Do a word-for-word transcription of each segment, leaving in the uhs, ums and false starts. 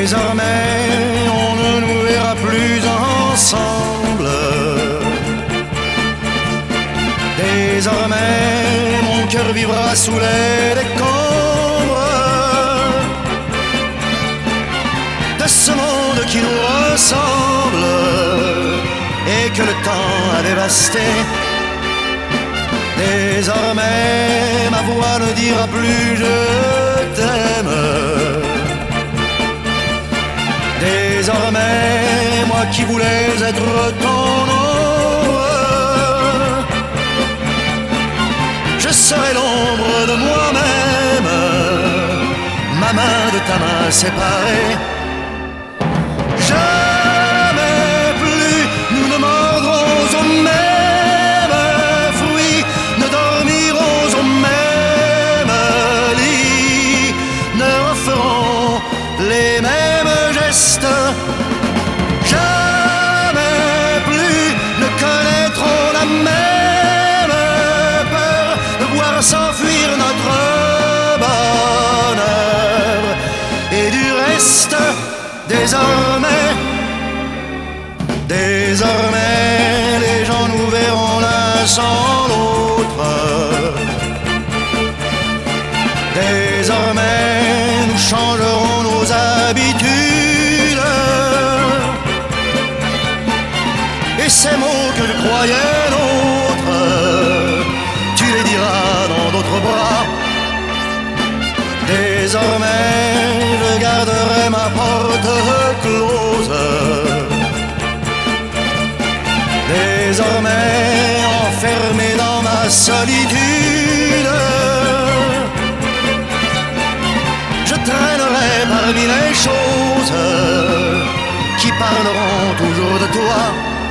Désormais, on ne nous verra plus ensemble. Désormais, mon cœur vivra sous les décombres de ce monde qui nous ressemble et que le temps a dévasté. Désormais, ma voix ne dira plus je t'aime. Désormais, moi qui voulais être ton ombre, je serai l'ombre de moi-même, ma main de ta main séparée. Jamais plus nous ne mordrons au même fruit, ne dormirons au même lit, ne referons les mêmes gestes. Jamais plus ne connaîtrons la même peur de voir s'enfuir notre bonheur. Et du reste, désormais, désormais, les gens nous verront l'un sans l'autre. Désormais, nous changerons nos habitudes. Et ces mots que je croyais nôtres, tu les diras dans d'autres bras. Désormais, je garderai ma porte close. Désormais, enfermé dans ma solitude, je traînerai parmi les choses qui parleront toujours de toi.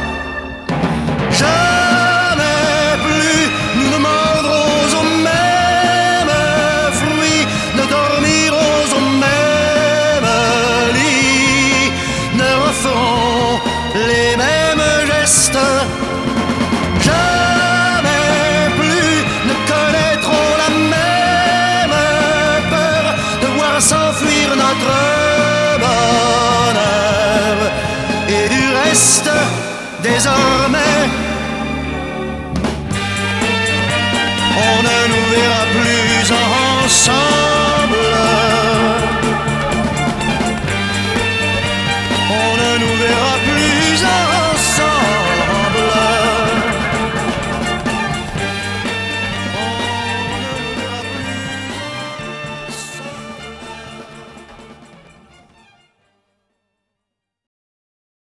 Jamais plus nous ne mordrons au même fruit, ne dormirons au même lit, ne referons les mêmes gestes. Jamais plus ne connaîtrons la même peur de voir s'enfuir notre bonheur. Et du reste, désormais, on ne nous verra plus ensemble.